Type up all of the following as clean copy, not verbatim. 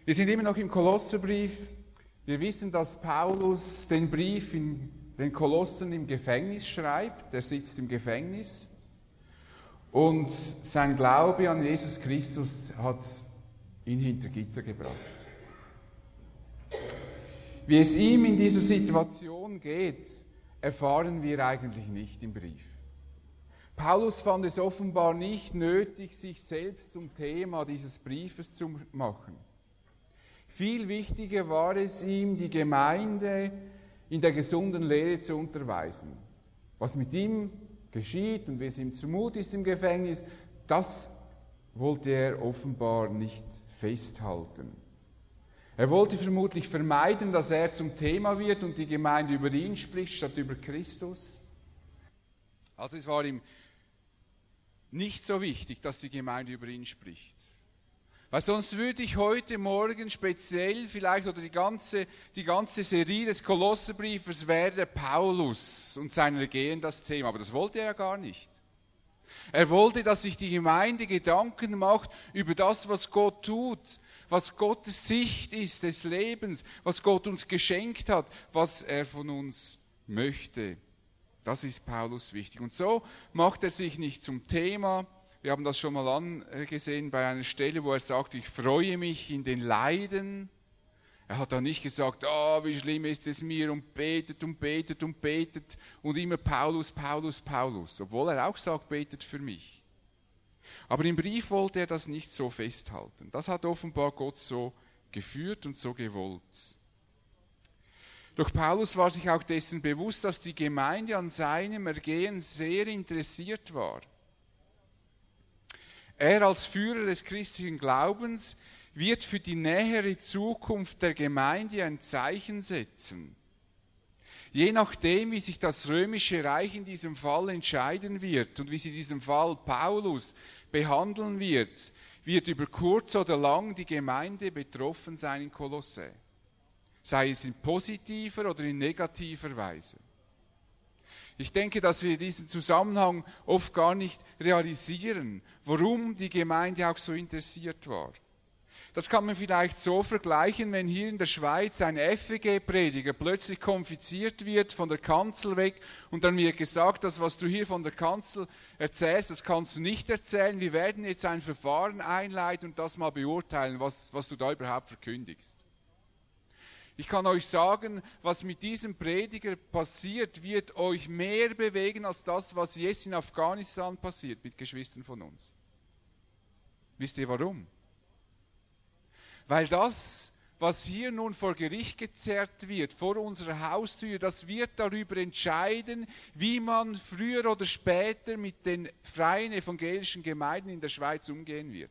Wir sind immer noch im Kolosserbrief. Wir wissen, dass Paulus den Brief in den Kolossern im Gefängnis schreibt. Er sitzt im Gefängnis. Und sein Glaube an Jesus Christus hat ihn hinter Gitter gebracht. Wie es ihm in dieser Situation geht, erfahren wir eigentlich nicht im Brief. Paulus fand es offenbar nicht nötig, sich selbst zum Thema dieses Briefes zu machen. Viel wichtiger war es ihm, die Gemeinde in der gesunden Lehre zu unterweisen. Was mit ihm geschieht und wie es ihm zumut ist im Gefängnis, das wollte er offenbar nicht festhalten. Er wollte vermutlich vermeiden, dass er zum Thema wird und die Gemeinde über ihn spricht, statt über Christus. Also es war ihm nicht so wichtig, dass die Gemeinde über ihn spricht. Weil sonst würde ich heute Morgen speziell vielleicht oder die ganze Serie des Kolosserbriefes wäre der Paulus und sein Ergehen das Thema. Aber das wollte er ja gar nicht. Er wollte, dass sich die Gemeinde Gedanken macht über das, was Gott tut, was Gottes Sicht ist des Lebens, was Gott uns geschenkt hat, was er von uns möchte. Das ist Paulus wichtig. Und so macht er sich nicht zum Thema. Wir haben das schon mal angesehen bei einer Stelle, wo er sagt, ich freue mich in den Leiden. Er hat da nicht gesagt, wie schlimm ist es mir und betet und betet und betet und immer Paulus, Paulus, Paulus. Obwohl er auch sagt, betet für mich. Aber im Brief wollte er das nicht so festhalten. Das hat offenbar Gott so geführt und so gewollt. Doch Paulus war sich auch dessen bewusst, dass die Gemeinde an seinem Ergehen sehr interessiert war. Er als Führer des christlichen Glaubens wird für die nähere Zukunft der Gemeinde ein Zeichen setzen. Je nachdem, wie sich das römische Reich in diesem Fall entscheiden wird und wie sie in diesem Fall Paulus behandeln wird, wird über kurz oder lang die Gemeinde betroffen sein in Kolossä. Sei es in positiver oder in negativer Weise. Ich denke, dass wir diesen Zusammenhang oft gar nicht realisieren, warum die Gemeinde auch so interessiert war. Das kann man vielleicht so vergleichen, wenn hier in der Schweiz ein FEG-Prediger plötzlich konfiziert wird von der Kanzel weg und dann wird gesagt, das, was du hier von der Kanzel erzählst, das kannst du nicht erzählen. Wir werden jetzt ein Verfahren einleiten und das mal beurteilen, was du da überhaupt verkündigst. Ich kann euch sagen, was mit diesem Prediger passiert, wird euch mehr bewegen als das, was jetzt in Afghanistan passiert mit Geschwistern von uns. Wisst ihr warum? Weil das, was hier nun vor Gericht gezerrt wird, vor unserer Haustür, das wird darüber entscheiden, wie man früher oder später mit den freien evangelischen Gemeinden in der Schweiz umgehen wird.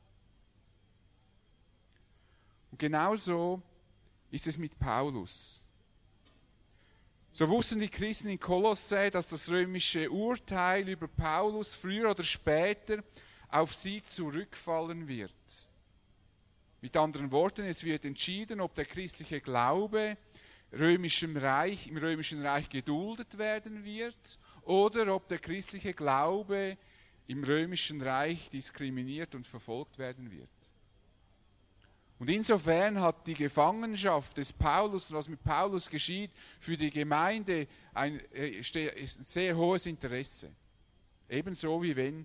Und genauso ist es mit Paulus. So wussten die Christen in Kolossä, dass das römische Urteil über Paulus früher oder später auf sie zurückfallen wird. Mit anderen Worten, es wird entschieden, ob der christliche Glaube im römischen Reich geduldet werden wird oder ob der christliche Glaube im römischen Reich diskriminiert und verfolgt werden wird. Und insofern hat die Gefangenschaft des Paulus und was mit Paulus geschieht, für die Gemeinde ein sehr hohes Interesse. Ebenso wie wenn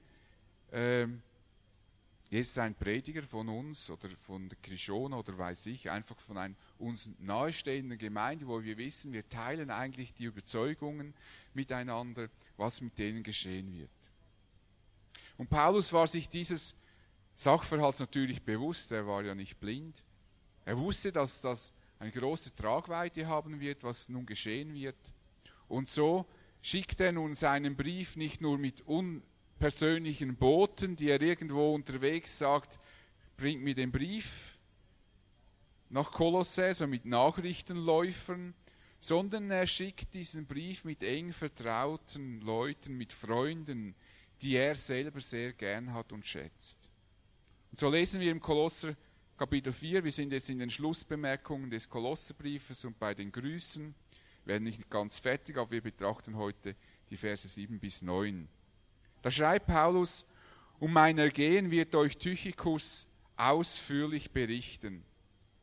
jetzt ein Prediger von uns oder von der Krishona oder weiß ich, einfach von einer uns nahestehenden Gemeinde, wo wir wissen, wir teilen eigentlich die Überzeugungen miteinander, was mit denen geschehen wird. Und Paulus war sich dieses Sachverhalts natürlich bewusst, er war ja nicht blind. Er wusste, dass das eine große Tragweite haben wird, was nun geschehen wird. Und so schickt er nun seinen Brief nicht nur mit unpersönlichen Boten, die er irgendwo unterwegs sagt, bringt mir den Brief nach Kolossä, so mit Nachrichtenläufern, sondern er schickt diesen Brief mit eng vertrauten Leuten, mit Freunden, die er selber sehr gern hat und schätzt. Und so lesen wir im Kolosser Kapitel 4, wir sind jetzt in den Schlussbemerkungen des Kolosserbriefes und bei den Grüßen, werden nicht ganz fertig, aber wir betrachten heute die Verse 7 bis 9. Da schreibt Paulus, um mein Ergehen wird euch Tychicus ausführlich berichten.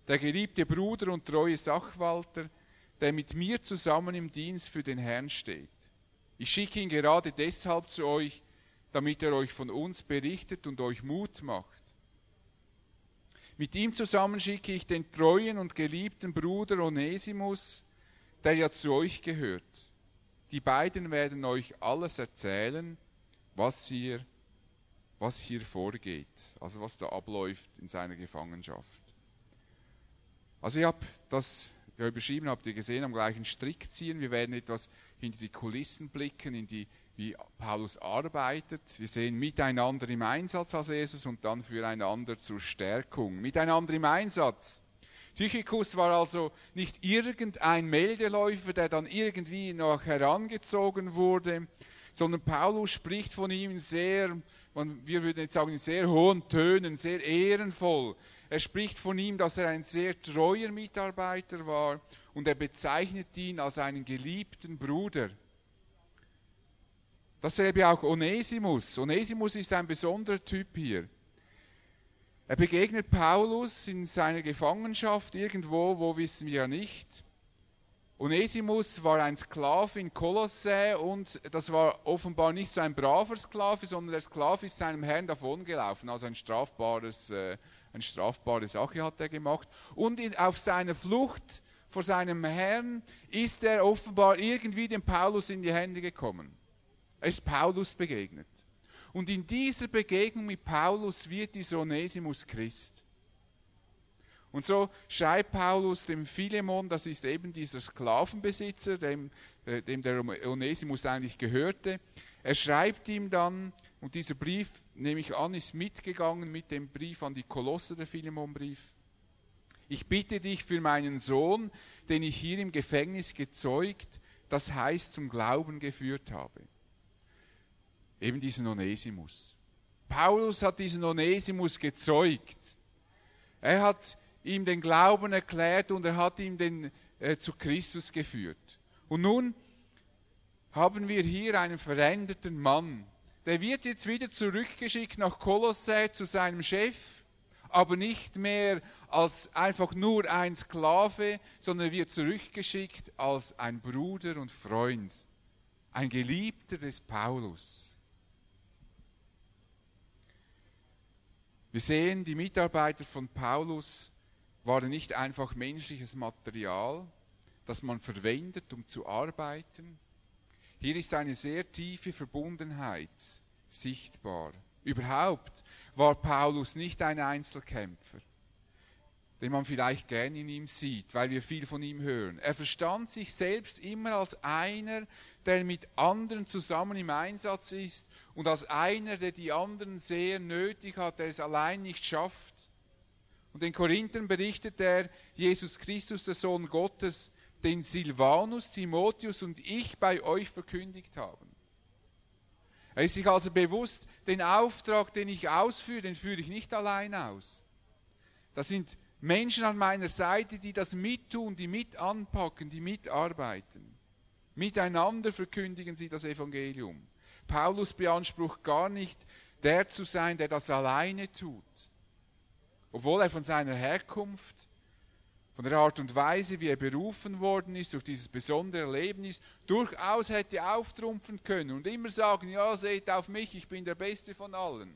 der geliebte Bruder und treue Sachwalter, der mit mir zusammen im Dienst für den Herrn steht. Ich schicke ihn gerade deshalb zu euch, damit er euch von uns berichtet und euch Mut macht. Mit ihm zusammen schicke ich den treuen und geliebten Bruder Onesimus, der ja zu euch gehört. Die beiden werden euch alles erzählen, was hier vorgeht, also was da abläuft in seiner Gefangenschaft. Also ich habe das überschrieben, habt ihr gesehen, am gleichen Strick ziehen. Wir werden etwas hinter die Kulissen blicken, wie Paulus arbeitet. Wir sehen miteinander im Einsatz als erstes und dann füreinander zur Stärkung. Miteinander im Einsatz. Tychicus war also nicht irgendein Meldeläufer, der dann irgendwie noch herangezogen wurde, sondern Paulus spricht von ihm wir würden jetzt sagen, in sehr hohen Tönen, sehr ehrenvoll. Er spricht von ihm, dass er ein sehr treuer Mitarbeiter war und er bezeichnet ihn als einen geliebten Bruder. Dasselbe auch Onesimus. Onesimus ist ein besonderer Typ hier. Er begegnet Paulus in seiner Gefangenschaft irgendwo, wo wissen wir ja nicht. Onesimus war ein Sklave in Kolossä und das war offenbar nicht so ein braver Sklave, sondern der Sklave ist seinem Herrn davongelaufen, also eine strafbare Sache hat er gemacht. Und auf seiner Flucht vor seinem Herrn ist er offenbar irgendwie dem Paulus in die Hände gekommen. Er ist Paulus begegnet. Und in dieser Begegnung mit Paulus wird dieser Onesimus Christ. Und so schreibt Paulus dem Philemon, das ist eben dieser Sklavenbesitzer, dem der Onesimus eigentlich gehörte. Er schreibt ihm dann, und dieser Brief, nehme ich an, ist mitgegangen mit dem Brief an die Kolosser, der Philemonbrief. Ich bitte dich für meinen Sohn, den ich hier im Gefängnis gezeugt, das heißt zum Glauben geführt habe. Eben diesen Onesimus. Paulus hat diesen Onesimus gezeugt. Er hat ihm den Glauben erklärt und er hat ihn zu Christus geführt. Und nun haben wir hier einen veränderten Mann. Der wird jetzt wieder zurückgeschickt nach Kolossä zu seinem Chef, aber nicht mehr als einfach nur ein Sklave, sondern er wird zurückgeschickt als ein Bruder und Freund, ein Geliebter des Paulus. Wir sehen, die Mitarbeiter von Paulus waren nicht einfach menschliches Material, das man verwendet, um zu arbeiten. Hier ist eine sehr tiefe Verbundenheit sichtbar. Überhaupt war Paulus nicht ein Einzelkämpfer, den man vielleicht gern in ihm sieht, weil wir viel von ihm hören. Er verstand sich selbst immer als einer, der mit anderen zusammen im Einsatz ist und als einer, der die anderen sehr nötig hat, der es allein nicht schafft. Und den Korinthern berichtet er, Jesus Christus, der Sohn Gottes, den Silvanus, Timotheus und ich bei euch verkündigt haben. Er ist sich also bewusst, den Auftrag, den ich ausführe, den führe ich nicht allein aus. Das sind Menschen an meiner Seite, die das mittun, die mit anpacken, die mitarbeiten. Miteinander verkündigen sie das Evangelium. Paulus beansprucht gar nicht, der zu sein, der das alleine tut. Obwohl er von seiner Herkunft, von der Art und Weise, wie er berufen worden ist, durch dieses besondere Erlebnis, durchaus hätte auftrumpfen können und immer sagen, ja, seht auf mich, ich bin der Beste von allen.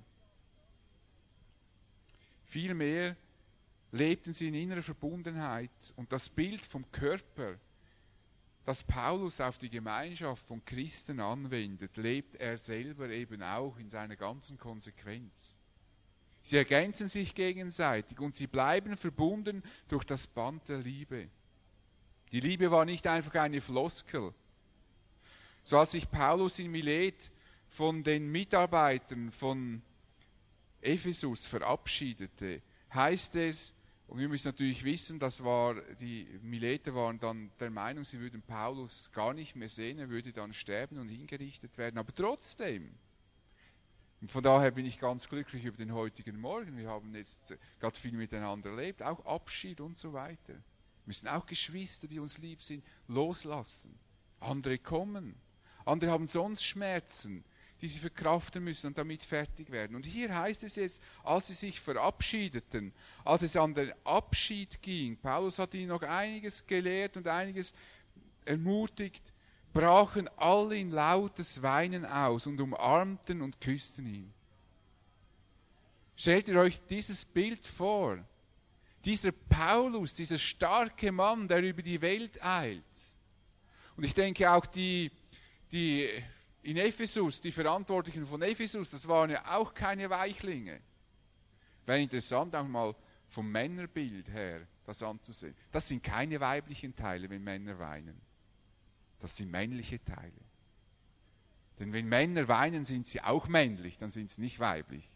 Vielmehr lebten sie in innerer Verbundenheit und das Bild vom Körper, das Paulus auf die Gemeinschaft von Christen anwendet, lebt er selber eben auch in seiner ganzen Konsequenz. Sie ergänzen sich gegenseitig und sie bleiben verbunden durch das Band der Liebe. Die Liebe war nicht einfach eine Floskel. So als sich Paulus in Milet von den Mitarbeitern von Ephesus verabschiedete, heißt es, und wir müssen natürlich wissen, die Mileter waren dann der Meinung, sie würden Paulus gar nicht mehr sehen, er würde dann sterben und hingerichtet werden. Aber trotzdem, und von daher bin ich ganz glücklich über den heutigen Morgen, wir haben jetzt gerade viel miteinander erlebt, auch Abschied und so weiter. Wir müssen auch Geschwister, die uns lieb sind, loslassen. Andere kommen, andere haben sonst Schmerzen, die sie verkraften müssen und damit fertig werden. Und hier heißt es jetzt, als sie sich verabschiedeten, als es an den Abschied ging, Paulus hat ihnen noch einiges gelehrt und einiges ermutigt, brachen alle in lautes Weinen aus und umarmten und küssten ihn. Stellt ihr euch dieses Bild vor? Dieser Paulus, dieser starke Mann, der über die Welt eilt. Und ich denke auch die in Ephesus, die Verantwortlichen von Ephesus, das waren ja auch keine Weichlinge. Wäre interessant auch mal vom Männerbild her das anzusehen. Das sind keine weiblichen Teile, wenn Männer weinen. Das sind männliche Teile. Denn wenn Männer weinen, sind sie auch männlich, dann sind sie nicht weiblich.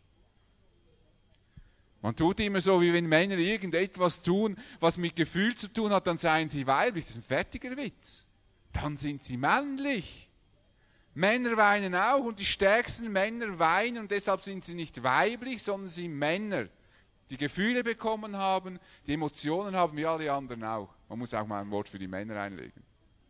Man tut immer so, wie wenn Männer irgendetwas tun, was mit Gefühl zu tun hat, dann seien sie weiblich. Das ist ein fertiger Witz. Dann sind sie männlich. Männer weinen auch und die stärksten Männer weinen und deshalb sind sie nicht weiblich, sondern sie sind Männer, die Gefühle bekommen haben, die Emotionen haben, wie alle anderen auch. Man muss auch mal ein Wort für die Männer einlegen.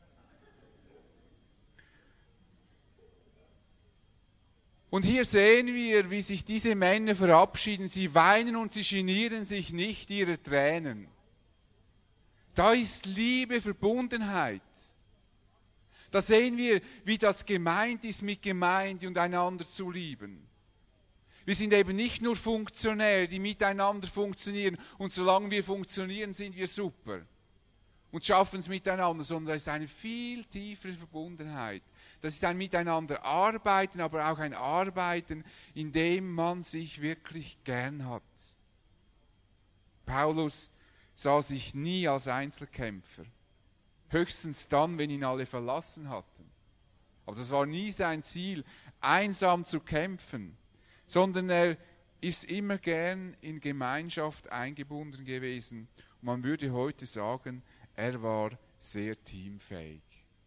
Und hier sehen wir, wie sich diese Männer verabschieden. Sie weinen und sie genieren sich nicht ihrer Tränen. Da ist Liebe, Verbundenheit. Da sehen wir, wie das gemeint ist, mit Gemeinde und einander zu lieben. Wir sind eben nicht nur Funktionäre, die miteinander funktionieren und solange wir funktionieren, sind wir super und schaffen es miteinander, sondern es ist eine viel tiefere Verbundenheit. Das ist ein Miteinander arbeiten, aber auch ein Arbeiten, in dem man sich wirklich gern hat. Paulus sah sich nie als Einzelkämpfer. Höchstens dann, wenn ihn alle verlassen hatten. Aber das war nie sein Ziel, einsam zu kämpfen, sondern er ist immer gern in Gemeinschaft eingebunden gewesen. Und man würde heute sagen, er war sehr teamfähig.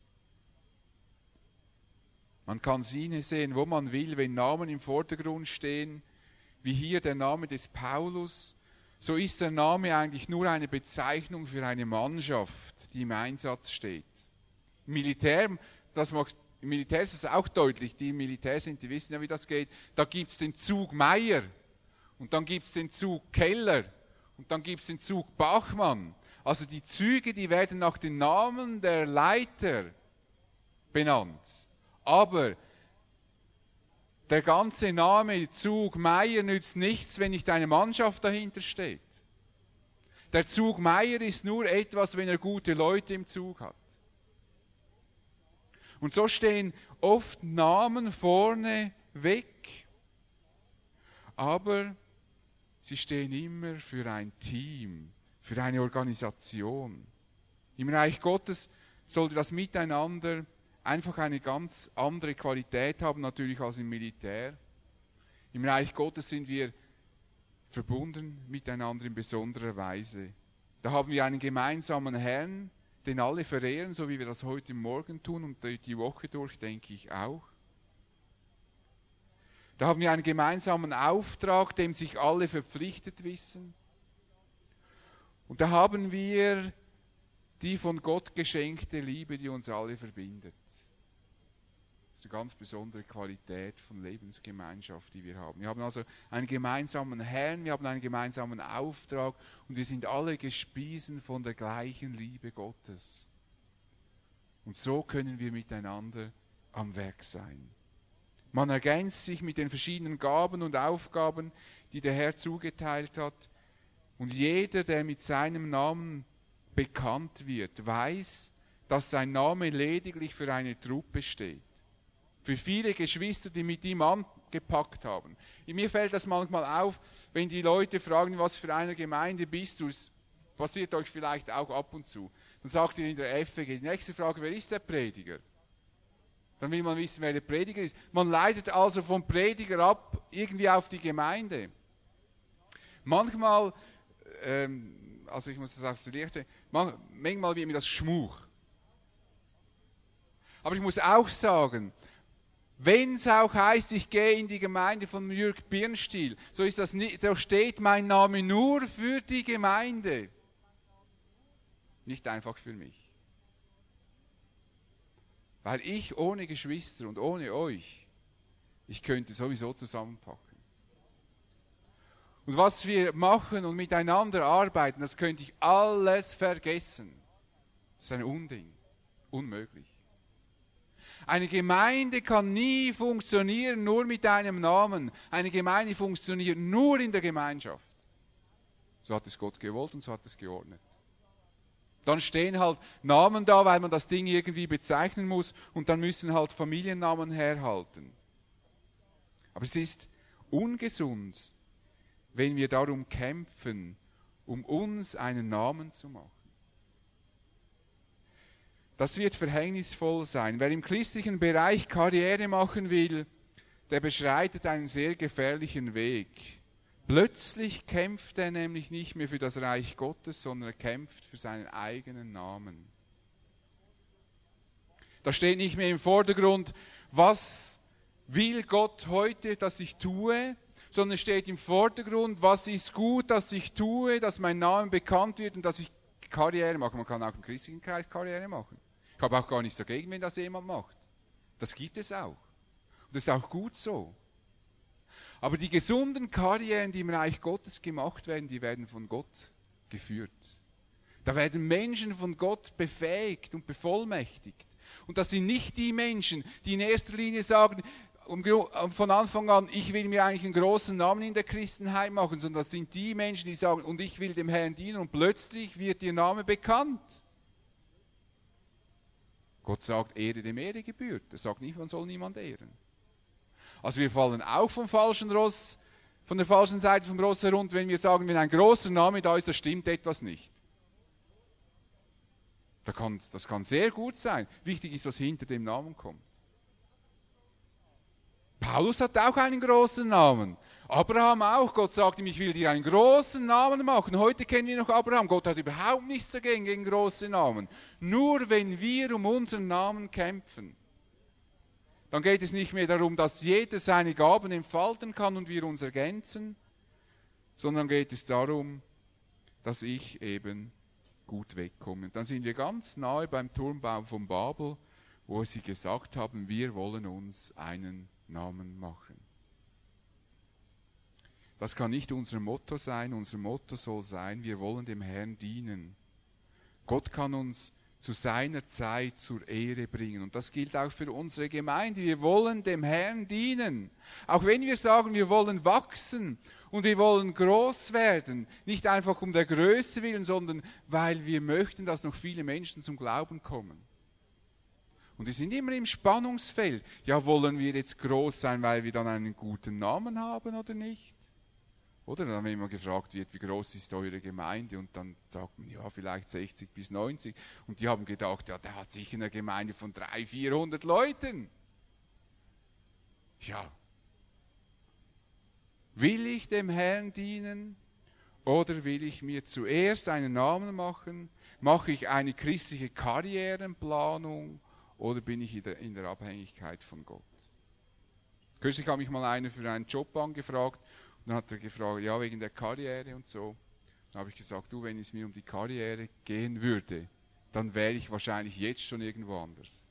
Man kann sie sehen, wo man will, wenn Namen im Vordergrund stehen, wie hier der Name des Paulus, so ist der Name eigentlich nur eine Bezeichnung für eine Mannschaft, die im Einsatz steht. Im Militär ist es auch deutlich, die im Militär sind, die wissen ja, wie das geht. Da gibt es den Zug Meier und dann gibt es den Zug Keller und dann gibt es den Zug Bachmann. Also die Züge, die werden nach den Namen der Leiter benannt. Aber der ganze Name Zug Meier nützt nichts, wenn nicht eine Mannschaft dahinter steht. Der Zug Meier ist nur etwas, wenn er gute Leute im Zug hat. Und so stehen oft Namen vorne weg, aber sie stehen immer für ein Team, für eine Organisation. Im Reich Gottes sollte das Miteinander einfach eine ganz andere Qualität haben, natürlich als im Militär. Im Reich Gottes sind wir verbunden miteinander in besonderer Weise. Da haben wir einen gemeinsamen Herrn, den alle verehren, so wie wir das heute Morgen tun und die Woche durch, denke ich auch. Da haben wir einen gemeinsamen Auftrag, dem sich alle verpflichtet wissen. Und da haben wir die von Gott geschenkte Liebe, die uns alle verbindet. Das ist eine ganz besondere Qualität von Lebensgemeinschaft, die wir haben. Wir haben also einen gemeinsamen Herrn, wir haben einen gemeinsamen Auftrag und wir sind alle gespiesen von der gleichen Liebe Gottes. Und so können wir miteinander am Werk sein. Man ergänzt sich mit den verschiedenen Gaben und Aufgaben, die der Herr zugeteilt hat. Und jeder, der mit seinem Namen bekannt wird, weiß, dass sein Name lediglich für eine Truppe steht. Für viele Geschwister, die mit ihm angepackt haben. Mir fällt das manchmal auf, wenn die Leute fragen, was für eine Gemeinde bist du. Es passiert euch vielleicht auch ab und zu. Dann sagt ihr in der FWG, die nächste Frage, wer ist der Prediger? Dann will man wissen, wer der Prediger ist. Man leitet also vom Prediger ab, irgendwie auf die Gemeinde. Manchmal, also ich muss das aufs Licht sehen, manchmal wird mir das Schmuch. Aber ich muss auch sagen, wenn es auch heißt, ich gehe in die Gemeinde von Jürg Birnstiel, so ist das nicht, da steht mein Name nur für die Gemeinde, nicht einfach für mich. Weil ich ohne Geschwister und ohne euch, Ich könnte sowieso zusammenpacken. Und was wir machen und miteinander arbeiten, das könnte ich alles vergessen. Das ist ein Unding. Unmöglich. Eine Gemeinde kann nie funktionieren nur mit einem Namen. Eine Gemeinde funktioniert nur in der Gemeinschaft. So hat es Gott gewollt und so hat es geordnet. Dann stehen halt Namen da, weil man das Ding irgendwie bezeichnen muss und dann müssen halt Familiennamen herhalten. Aber es ist ungesund, wenn wir darum kämpfen, um uns einen Namen zu machen. Das wird verhängnisvoll sein. Wer im christlichen Bereich Karriere machen will, der beschreitet einen sehr gefährlichen Weg. Plötzlich kämpft er nämlich nicht mehr für das Reich Gottes, sondern er kämpft für seinen eigenen Namen. Da steht nicht mehr im Vordergrund, was will Gott heute, dass ich tue, sondern steht im Vordergrund, was ist gut, dass ich tue, dass mein Name bekannt wird und dass ich Karriere mache. Man kann auch im christlichen Kreis Karriere machen. Ich habe auch gar nichts dagegen, wenn das jemand macht. Das gibt es auch. Und das ist auch gut so. Aber die gesunden Karrieren, die im Reich Gottes gemacht werden, die werden von Gott geführt. Da werden Menschen von Gott befähigt und bevollmächtigt. Und das sind nicht die Menschen, die in erster Linie sagen, von Anfang an, ich will mir eigentlich einen großen Namen in der Christenheit machen, sondern das sind die Menschen, die sagen, und ich will dem Herrn dienen und plötzlich wird ihr Name bekannt. Gott sagt, Ehre dem Ehre gebührt. Er sagt nicht, man soll niemand ehren. Also wir fallen auch vom falschen Ross, von der falschen Seite vom Ross herunter, wenn wir sagen, wenn ein großer Name da ist, da stimmt etwas nicht. Das kann sehr gut sein. Wichtig ist, was hinter dem Namen kommt. Paulus hat auch einen großen Namen. Abraham auch. Gott sagt ihm, ich will dir einen großen Namen machen. Heute kennen wir noch Abraham. Gott hat überhaupt nichts dagegen, gegen große Namen. Nur wenn wir um unseren Namen kämpfen, dann geht es nicht mehr darum, dass jeder seine Gaben entfalten kann und wir uns ergänzen, sondern geht es darum, dass ich eben gut wegkomme. Dann sind wir ganz nahe beim Turmbau von Babel, wo sie gesagt haben, wir wollen uns einen Namen machen. Das kann nicht unser Motto sein. Unser Motto soll sein, wir wollen dem Herrn dienen. Gott kann uns zu seiner Zeit zur Ehre bringen. Und das gilt auch für unsere Gemeinde. Wir wollen dem Herrn dienen. Auch wenn wir sagen, wir wollen wachsen und wir wollen groß werden, nicht einfach um der Größe willen, sondern weil wir möchten, dass noch viele Menschen zum Glauben kommen. Und wir sind immer im Spannungsfeld. Ja, wollen wir jetzt groß sein, weil wir dann einen guten Namen haben oder nicht? Oder dann, wenn man gefragt wird, wie groß ist eure Gemeinde? Und dann sagt man, ja, vielleicht 60 bis 90. Und die haben gedacht, ja, der hat sicher eine Gemeinde von 300, 400 Leuten. Ja. Will ich dem Herrn dienen oder will ich mir zuerst einen Namen machen? Mache ich eine christliche Karrierenplanung oder bin ich in der Abhängigkeit von Gott? Kürzlich hat mich mal einer für einen Job angefragt und dann hat er gefragt, ja, wegen der Karriere und so. Dann habe ich gesagt, du, wenn es mir um die Karriere gehen würde, dann wäre ich wahrscheinlich jetzt schon irgendwo anders.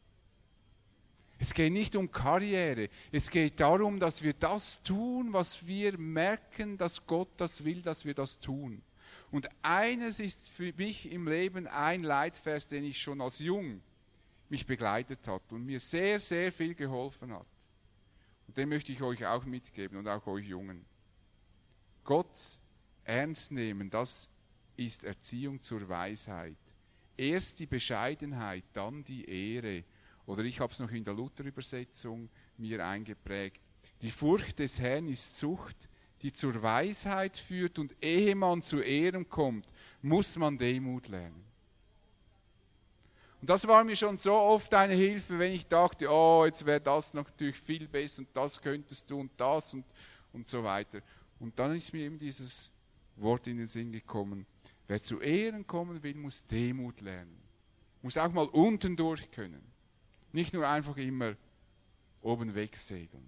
Es geht nicht um Karriere, es geht darum, dass wir das tun, was wir merken, dass Gott das will, dass wir das tun. Und eines ist für mich im Leben ein Leitvers, den ich schon als jung mich begleitet hat und mir sehr, sehr viel geholfen hat. Und den möchte ich euch auch mitgeben und auch euch Jungen. Gott ernst nehmen, das ist Erziehung zur Weisheit. Erst die Bescheidenheit, dann die Ehre. Oder ich habe es noch in der Luther-Übersetzung mir eingeprägt. Die Furcht des Herrn ist Zucht, die zur Weisheit führt, und ehe man zu Ehren kommt, muss man Demut lernen. Und das war mir schon so oft eine Hilfe, wenn ich dachte, oh, jetzt wäre das natürlich viel besser und das könntest du und das und so weiter. Und dann ist mir eben dieses Wort in den Sinn gekommen, wer zu Ehren kommen will, muss Demut lernen. Muss auch mal unten durch können. Nicht nur einfach immer oben wegsegeln.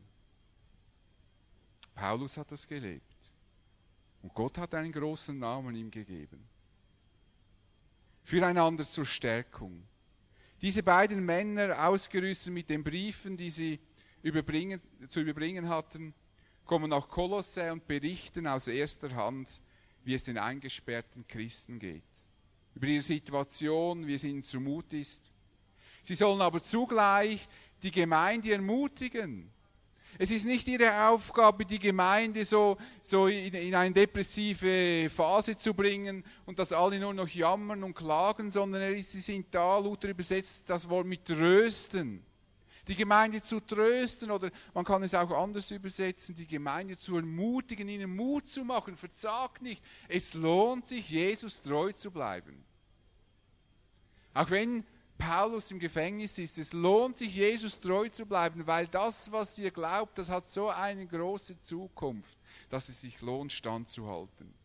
Paulus hat das gelebt. Und Gott hat einen großen Namen ihm gegeben. Füreinander zur Stärkung. Diese beiden Männer, ausgerüstet mit den Briefen, die sie zu überbringen hatten, kommen nach Kolossä und berichten aus erster Hand, wie es den eingesperrten Christen geht. Über ihre Situation, wie es ihnen zumut ist. Sie sollen aber zugleich die Gemeinde ermutigen. Es ist nicht ihre Aufgabe, die Gemeinde so in eine depressive Phase zu bringen und dass alle nur noch jammern und klagen, sondern sie sind da, Luther übersetzt das Wort mit trösten. Die Gemeinde zu trösten, oder man kann es auch anders übersetzen, die Gemeinde zu ermutigen, ihnen Mut zu machen, verzagt nicht. Es lohnt sich, Jesus treu zu bleiben. Auch wenn Paulus im Gefängnis ist, es lohnt sich, Jesus treu zu bleiben, weil das, was ihr glaubt, das hat so eine große Zukunft, dass es sich lohnt, standzuhalten.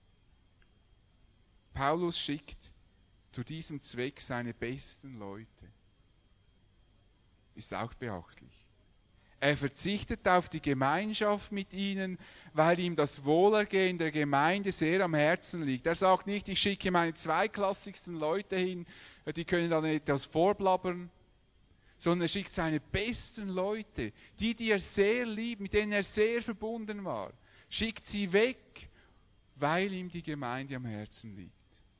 Paulus schickt zu diesem Zweck seine besten Leute. Ist auch beachtlich. Er verzichtet auf die Gemeinschaft mit ihnen, weil ihm das Wohlergehen der Gemeinde sehr am Herzen liegt. Er sagt nicht, ich schicke meine zweitklassigsten Leute hin, die können dann etwas vorblabbern, sondern er schickt seine besten Leute, die er sehr liebt, mit denen er sehr verbunden war, schickt sie weg, weil ihm die Gemeinde am Herzen liegt.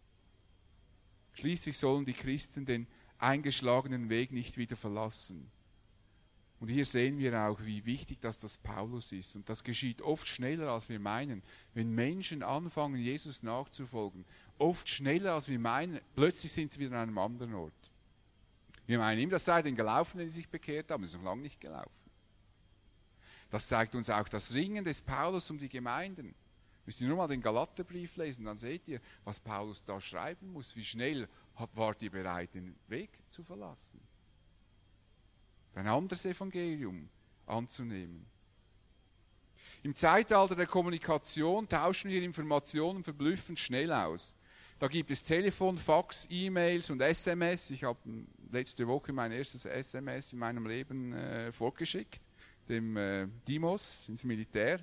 Schließlich sollen die Christen den eingeschlagenen Weg nicht wieder verlassen. Und hier sehen wir auch, wie wichtig das Paulus ist. Und das geschieht oft schneller, als wir meinen. Wenn Menschen anfangen, Jesus nachzufolgen, oft schneller, als wir meinen, plötzlich sind sie wieder an einem anderen Ort. Wir meinen immer, das sei denn gelaufen, wenn sie sich bekehrt haben, das ist noch lange nicht gelaufen. Das zeigt uns auch das Ringen des Paulus um die Gemeinden. Müsst ihr nur mal den Galaterbrief lesen, dann seht ihr, was Paulus da schreiben muss. Wie schnell wart ihr bereit, den Weg zu verlassen? Ein anderes Evangelium anzunehmen. Im Zeitalter der Kommunikation tauschen wir Informationen verblüffend schnell aus. Da gibt es Telefon, Fax, E-Mails und SMS. Ich habe letzte Woche mein erstes SMS in meinem Leben vorgeschickt, dem Dimos ins Militär.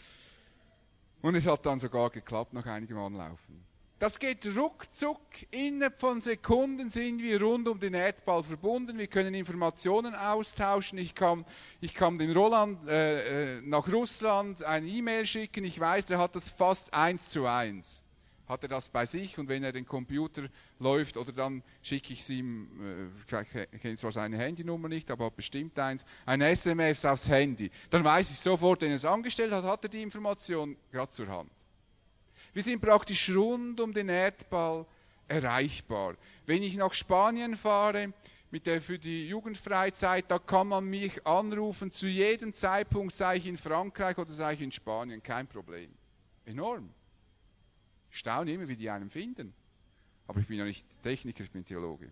Und es hat dann sogar geklappt nach einigem Anlaufen. Das geht ruckzuck, innerhalb von Sekunden sind wir rund um den Erdball verbunden, wir können Informationen austauschen, ich kann den Roland nach Russland eine E-Mail schicken, ich weiß, er hat das fast 1:1, hat er das bei sich und wenn er den Computer läuft, oder dann schicke ich es ihm, ich kenne zwar seine Handynummer nicht, aber hat bestimmt eins, ein SMS aufs Handy, dann weiß ich sofort, wenn er es angestellt hat, hat er die Information gerade zur Hand. Wir sind praktisch rund um den Erdball erreichbar. Wenn ich nach Spanien fahre, für die Jugendfreizeit, da kann man mich anrufen, zu jedem Zeitpunkt, sei ich in Frankreich oder sei ich in Spanien, kein Problem. Enorm. Ich staune immer, wie die einen finden. Aber ich bin ja nicht Techniker, ich bin Theologe.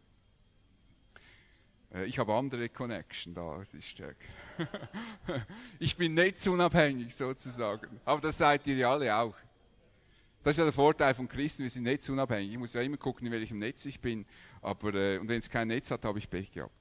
Ich habe andere Connection da, das ist stärker. Ich bin netzunabhängig sozusagen, aber das seid ihr ja alle auch. Das ist ja der Vorteil von Christen, wir sind netzunabhängig. Ich muss ja immer gucken, in welchem Netz ich bin. Und wenn es kein Netz hat, habe ich Pech gehabt.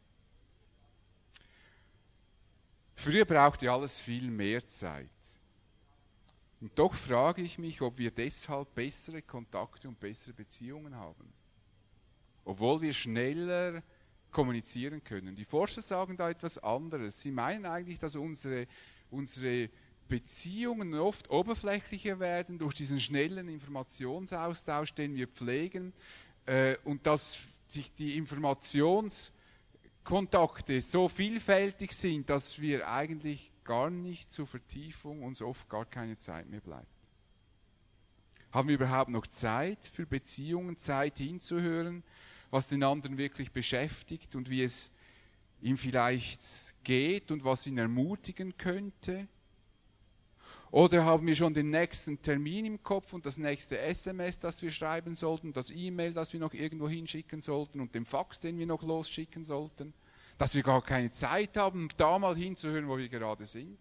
Früher brauchte alles viel mehr Zeit. Und doch frage ich mich, ob wir deshalb bessere Kontakte und bessere Beziehungen haben. Obwohl wir schneller kommunizieren können. Die Forscher sagen da etwas anderes. Sie meinen eigentlich, dass unsere Beziehungen oft oberflächlicher werden durch diesen schnellen Informationsaustausch, den wir pflegen, und dass sich die Informationskontakte so vielfältig sind, dass wir eigentlich gar nicht zur Vertiefung uns oft gar keine Zeit mehr bleibt. Haben wir überhaupt noch Zeit für Beziehungen, Zeit hinzuhören, was den anderen wirklich beschäftigt und wie es ihm vielleicht geht und was ihn ermutigen könnte? Oder haben wir schon den nächsten Termin im Kopf und das nächste SMS, das wir schreiben sollten, das E-Mail, das wir noch irgendwo hinschicken sollten und den Fax, den wir noch losschicken sollten, dass wir gar keine Zeit haben, da mal hinzuhören, wo wir gerade sind?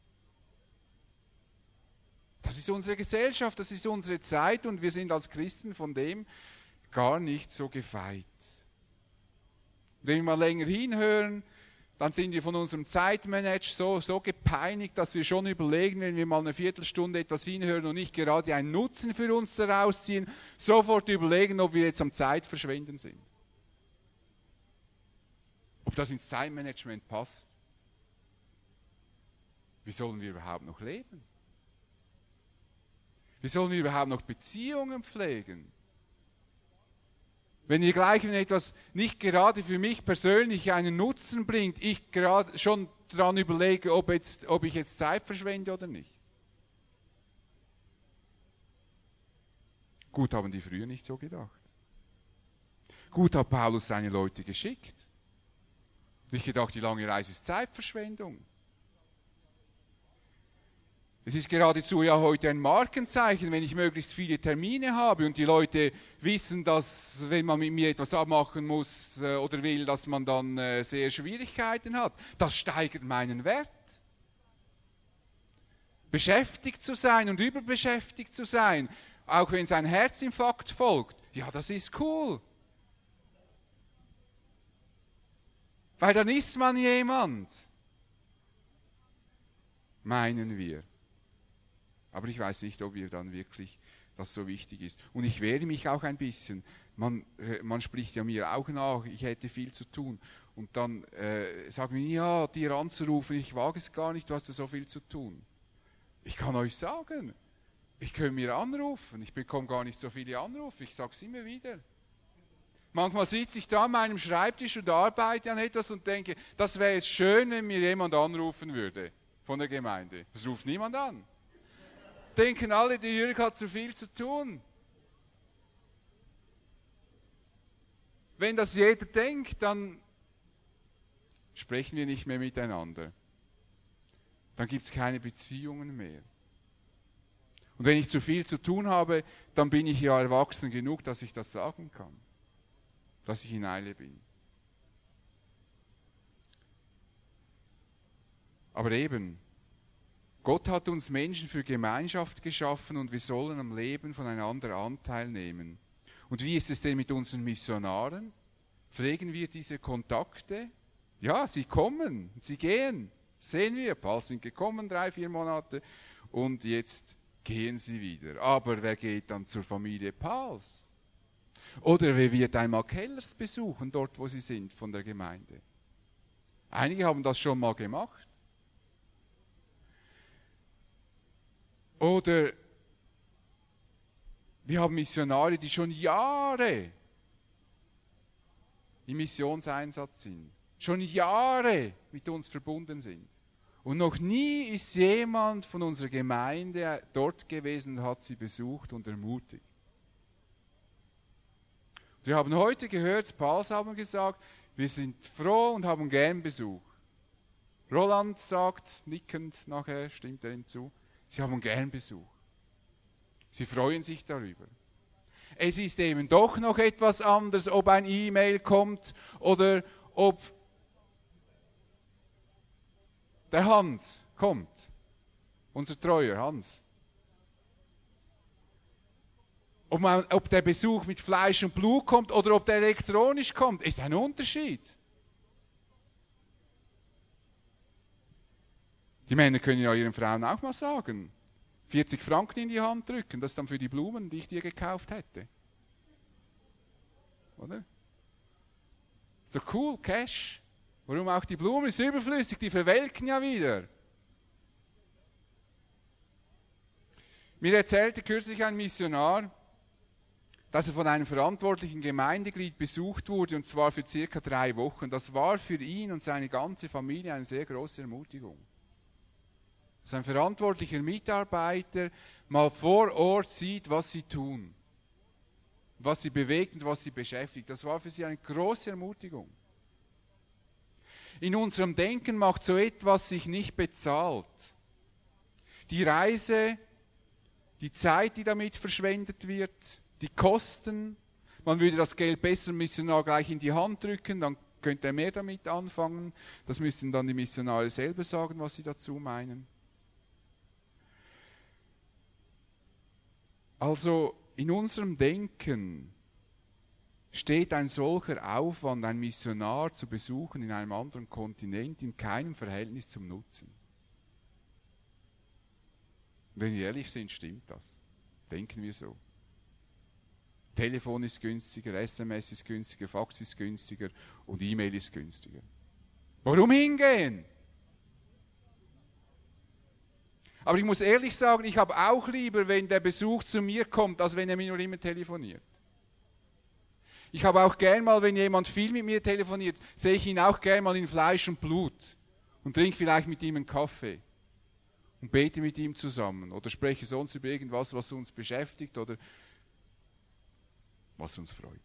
Das ist unsere Gesellschaft, das ist unsere Zeit und wir sind als Christen von dem gar nicht so gefeit. Wenn wir mal länger hinhören, dann sind wir von unserem Zeitmanagement so gepeinigt, dass wir schon überlegen, wenn wir mal eine Viertelstunde etwas hinhören und nicht gerade einen Nutzen für uns daraus ziehen, sofort überlegen, ob wir jetzt am Zeitverschwenden sind. Ob das ins Zeitmanagement passt. Wie sollen wir überhaupt noch leben? Wie sollen wir überhaupt noch Beziehungen pflegen? Wenn etwas nicht gerade für mich persönlich einen Nutzen bringt, ich gerade schon daran überlege, ob ich jetzt Zeit verschwende oder nicht. Gut, haben die früher nicht so gedacht. Gut hat Paulus seine Leute geschickt. Nicht gedacht, die lange Reise ist Zeitverschwendung. Es ist geradezu ja heute ein Markenzeichen, wenn ich möglichst viele Termine habe und die Leute wissen, dass, wenn man mit mir etwas abmachen muss oder will, dass man dann sehr Schwierigkeiten hat. Das steigert meinen Wert. Beschäftigt zu sein und überbeschäftigt zu sein, auch wenn es ein Herzinfarkt folgt, ja, das ist cool. Weil dann ist man jemand, meinen wir. Aber ich weiß nicht, ob wir dann wirklich das so wichtig ist. Und ich wehre mich auch ein bisschen. Man spricht ja mir auch nach, ich hätte viel zu tun. Und dann sagen wir, ja, dir anzurufen, ich wage es gar nicht, du hast ja so viel zu tun. Ich kann euch sagen, ich könnte mir anrufen, ich bekomme gar nicht so viele Anrufe, ich sage es immer wieder. Manchmal sitze ich da an meinem Schreibtisch und arbeite an etwas und denke, das wäre jetzt schön, wenn mir jemand anrufen würde von der Gemeinde. Das ruft niemand an. Denken alle, der Jürg hat zu viel zu tun. Wenn das jeder denkt, dann sprechen wir nicht mehr miteinander. Dann gibt es keine Beziehungen mehr. Und wenn ich zu viel zu tun habe, dann bin ich ja erwachsen genug, dass ich das sagen kann. Dass ich in Eile bin. Aber eben, Gott hat uns Menschen für Gemeinschaft geschaffen und wir sollen am Leben voneinander Anteil nehmen. Und wie ist es denn mit unseren Missionaren? Pflegen wir diese Kontakte? Ja, sie kommen, sie gehen. Sehen wir, ein paar sind gekommen, 3-4 Monate und jetzt gehen sie wieder. Aber wer geht dann zur Familie Pals? Oder wer wird einmal Kellers besuchen, dort wo sie sind, von der Gemeinde? Einige haben das schon mal gemacht. Oder wir haben Missionare, die schon Jahre im Missionseinsatz sind, schon Jahre mit uns verbunden sind. Und noch nie ist jemand von unserer Gemeinde dort gewesen und hat sie besucht und ermutigt. Wir haben heute gehört, Pals haben gesagt, wir sind froh und haben gern Besuch. Roland sagt, nickend nachher, stimmt er hinzu, sie haben gern Besuch. Sie freuen sich darüber. Es ist eben doch noch etwas anderes, ob ein E-Mail kommt oder ob der Hans kommt. Unser treuer Hans. Ob der Besuch mit Fleisch und Blut kommt oder ob der elektronisch kommt, ist ein Unterschied. Die Männer können ja ihren Frauen auch mal sagen, 40 Franken in die Hand drücken, das ist dann für die Blumen, die ich dir gekauft hätte. Oder? Ist doch cool, Cash. Warum auch die Blumen ist überflüssig, die verwelken ja wieder. Mir erzählte kürzlich ein Missionar, dass er von einem verantwortlichen Gemeindeglied besucht wurde, und zwar für circa 3 Wochen. Das war für ihn und seine ganze Familie eine sehr große Ermutigung. Dass ein verantwortlicher Mitarbeiter mal vor Ort sieht, was sie tun, was sie bewegt und was sie beschäftigt. Das war für sie eine große Ermutigung. In unserem Denken macht so etwas sich nicht bezahlt. Die Reise, die Zeit, die damit verschwendet wird, die Kosten, man würde das Geld besser dem Missionar gleich in die Hand drücken, dann könnte er mehr damit anfangen. Das müssten dann die Missionare selber sagen, was sie dazu meinen. Also in unserem Denken steht ein solcher Aufwand, einen Missionar zu besuchen in einem anderen Kontinent, in keinem Verhältnis zum Nutzen. Wenn wir ehrlich sind, stimmt das. Denken wir so. Telefon ist günstiger, SMS ist günstiger, Fax ist günstiger und E-Mail ist günstiger. Warum hingehen? Aber ich muss ehrlich sagen, ich habe auch lieber, wenn der Besuch zu mir kommt, als wenn er mir nur immer telefoniert. Ich habe auch gern mal, wenn jemand viel mit mir telefoniert, sehe ich ihn auch gern mal in Fleisch und Blut und trinke vielleicht mit ihm einen Kaffee und bete mit ihm zusammen oder spreche sonst über irgendwas, was uns beschäftigt oder was uns freut.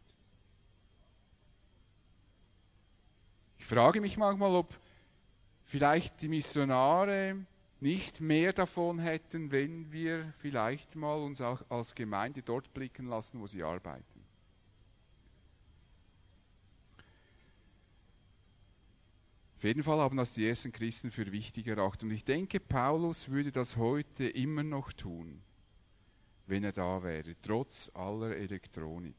Ich frage mich manchmal, ob vielleicht die Missionare nicht mehr davon hätten, wenn wir vielleicht mal uns auch als Gemeinde dort blicken lassen, wo sie arbeiten. Auf jeden Fall haben das die ersten Christen für wichtig erachtet. Und ich denke, Paulus würde das heute immer noch tun, wenn er da wäre, trotz aller Elektronik.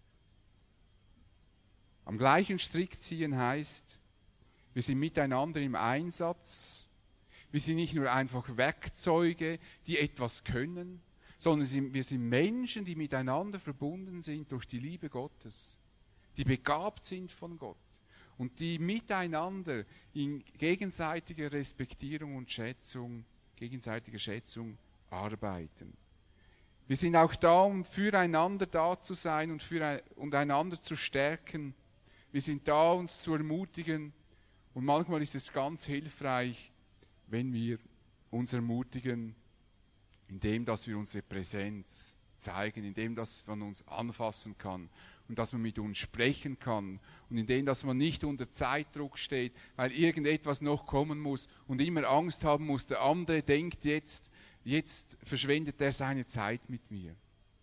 Am gleichen Strick ziehen heißt, wir sind miteinander im Einsatz. Wir sind nicht nur einfach Werkzeuge, die etwas können, sondern wir sind Menschen, die miteinander verbunden sind durch die Liebe Gottes, die begabt sind von Gott und die miteinander in gegenseitiger Respektierung und gegenseitiger Schätzung arbeiten. Wir sind auch da, um füreinander da zu sein und einander zu stärken. Wir sind da, uns zu ermutigen. Und manchmal ist es ganz hilfreich, wenn wir uns ermutigen, indem dass wir unsere Präsenz zeigen, indem dass man uns anfassen kann und dass man mit uns sprechen kann und indem dass man nicht unter Zeitdruck steht, weil irgendetwas noch kommen muss und immer Angst haben muss, der andere denkt jetzt verschwendet er seine Zeit mit mir.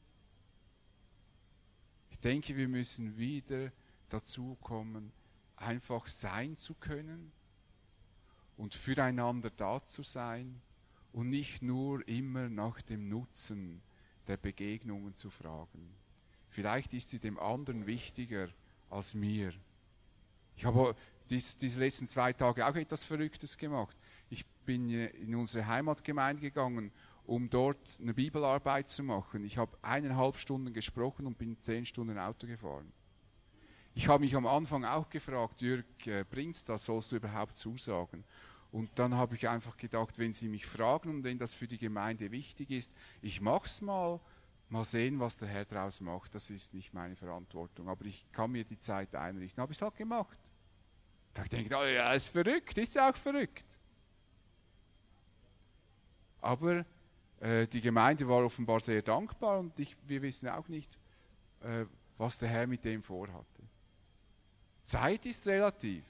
Ich denke, wir müssen wieder dazu kommen, einfach sein zu können und füreinander da zu sein und nicht nur immer nach dem Nutzen der Begegnungen zu fragen. Vielleicht ist sie dem anderen wichtiger als mir. Ich habe diese letzten 2 Tage auch etwas Verrücktes gemacht. Ich bin in unsere Heimatgemeinde gegangen, um dort eine Bibelarbeit zu machen. Ich habe 1,5 Stunden gesprochen und bin 10 Stunden Auto gefahren. Ich habe mich am Anfang auch gefragt, Jürg, bringt's das, sollst du überhaupt zusagen? Und dann habe ich einfach gedacht, wenn Sie mich fragen und wenn das für die Gemeinde wichtig ist, ich mach's mal sehen, was der Herr daraus macht, das ist nicht meine Verantwortung. Aber ich kann mir die Zeit einrichten. Habe ich es halt gemacht. Da habe ich gedacht, oh ja, ist verrückt, ist ja auch verrückt. Aber die Gemeinde war offenbar sehr dankbar und wir wissen auch nicht, was der Herr mit dem vorhatte. Zeit ist relativ.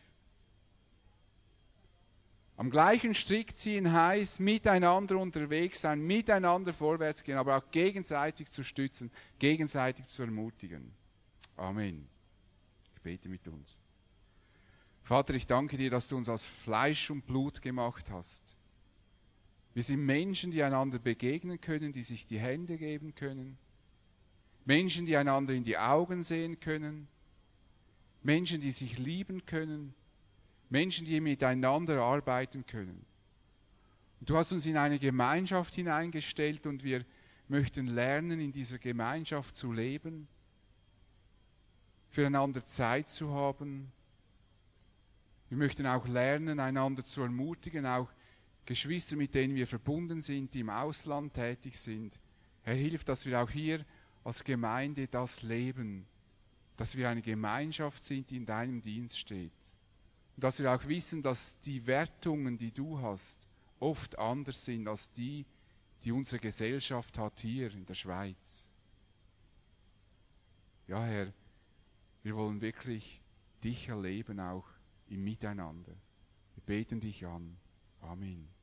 Am gleichen Strick ziehen heißt, miteinander unterwegs sein, miteinander vorwärts gehen, aber auch gegenseitig zu stützen, gegenseitig zu ermutigen. Amen. Ich bete mit uns. Vater, ich danke dir, dass du uns aus Fleisch und Blut gemacht hast. Wir sind Menschen, die einander begegnen können, die sich die Hände geben können. Menschen, die einander in die Augen sehen können. Menschen, die sich lieben können. Menschen, die miteinander arbeiten können. Und du hast uns in eine Gemeinschaft hineingestellt und wir möchten lernen, in dieser Gemeinschaft zu leben, füreinander Zeit zu haben. Wir möchten auch lernen, einander zu ermutigen, auch Geschwister, mit denen wir verbunden sind, die im Ausland tätig sind. Herr, hilf, dass wir auch hier als Gemeinde das leben, dass wir eine Gemeinschaft sind, die in deinem Dienst steht. Und dass wir auch wissen, dass die Wertungen, die du hast, oft anders sind als die unsere Gesellschaft hat hier in der Schweiz. Ja, Herr, wir wollen wirklich dich erleben, auch im Miteinander. Wir beten dich an. Amen.